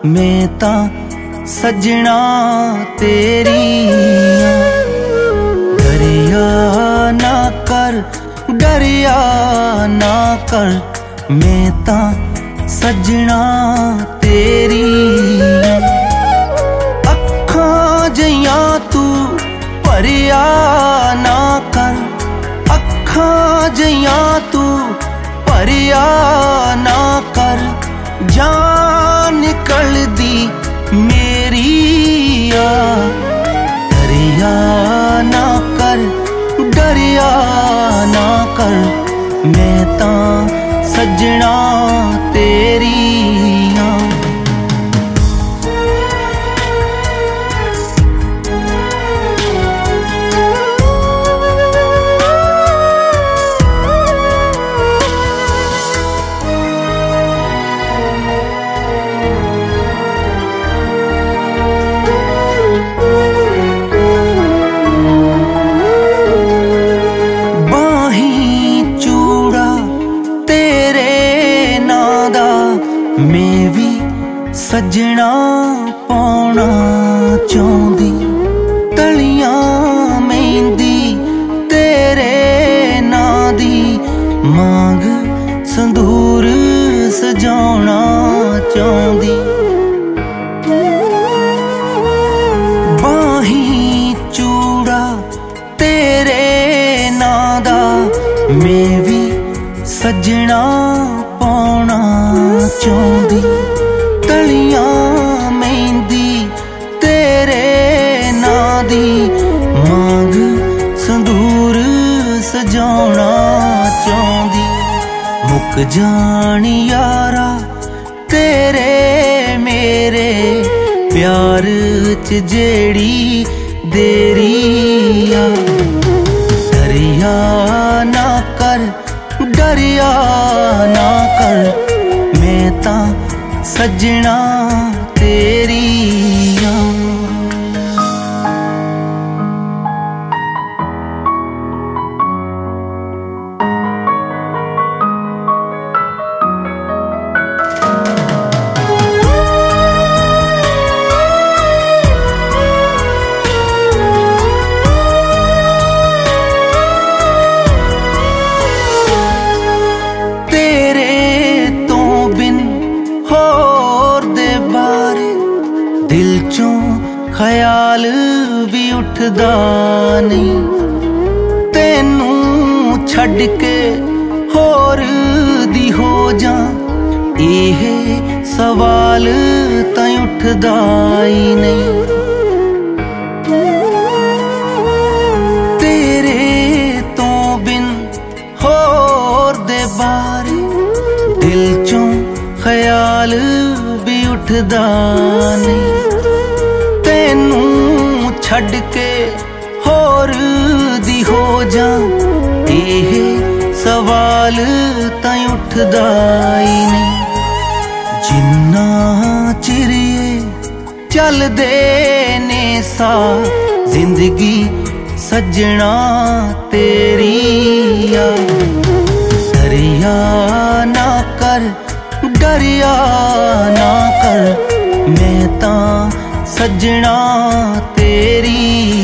मैं तां सजना तेरी डरिया ना कर, डरिया ना कर, मैं तां सजना तेरी अखां जियां तू भरिया ना कर, अखां जियां तू भरिया ना कर, जान निकल दी मेरी आ डरिया ना कर, डरिया ना कर, मैं तां सजना तेरी मैं भी सजना पाउणा चाहुंदी, तलियां मेहंदी तेरे नां दी, मांग संदूर सजाउणा चाहुंदी, बाहीं चूड़ा तेरे नां दा, मैं भी सजना पाउणा चाहुंदी, तलियां मेहंदी तेरे नां दी, मांग संदूर सजाउणा चाहुंदी, मुक जान यारा तेरे मेरे प्यार च जेड़ी देरी आ डरिया ना कर, डरिया ना कर, मैं तां सजना तेरी दिल चों ख्याल भी उठदा नहीं, तेनू छड़ के होर दी हो जा, एह सवाल तां उठदा ही नहीं, तेरे तो बिन होर दे बारे दिल चों ख्याल भी उठदा नहीं, तेनू छड़ के होर दी हो जा, एह सवाल तां उठदा ही नहीं, जिन्ना चिरिए चलदे ने सा जिंदगी सजना तेरी आ डरिया ना कर, डरिया ना कर, मैं तां सजना तेरी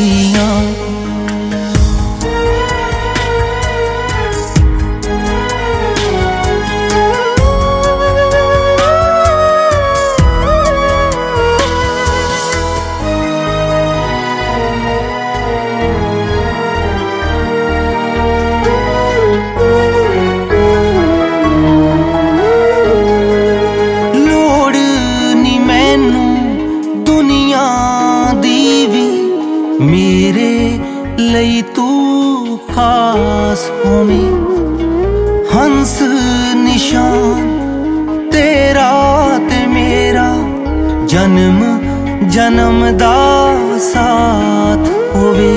मेरे लई तू खास होवे, हंस निशान तेरा ते मेरा, जन्म जन्म दा साथ होवे,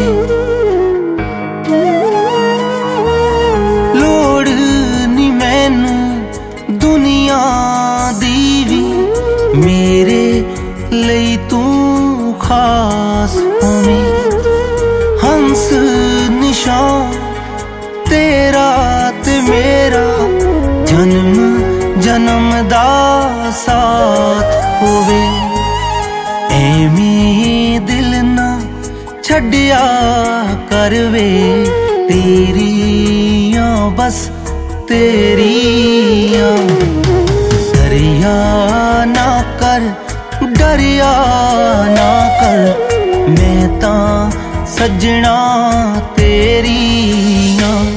लोड़ नी मैनू दुनिया दी भी, मेरे लई तू खास होवे, हंस निशान तेरा ते मेरा, जन्म जन्म दा साथ होवे। एवें दिल ना छड्डिया करवे, तेरियां बस तेरियां। दरिया ना कर, दरिया ना कर, मैं तां सजना तेरियां।